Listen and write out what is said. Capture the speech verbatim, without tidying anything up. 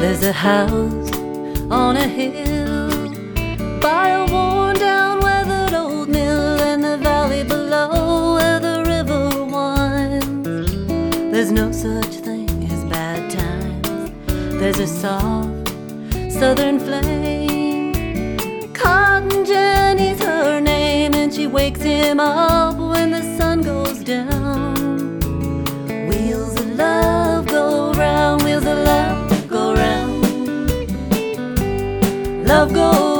There's a house on a hill by a worn down weathered old mill, and the valley below where the river winds. There's no such thing as bad times. There's a soft southern flame. Cotton Jenny's her name, and she wakes him up when the sun goes down. Wheels of love go round, wheels of love go round. Love goes